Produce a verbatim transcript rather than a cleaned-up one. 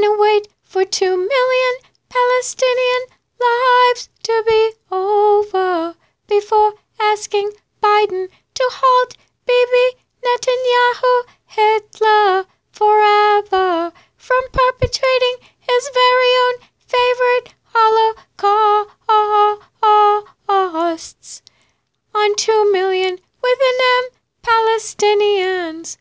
gonna wait for two million Palestinian lives to be over before asking Biden to halt Bibi Netanyahu Hitler forever from perpetrating his very own favorite holocausts on two million with an M Palestinians.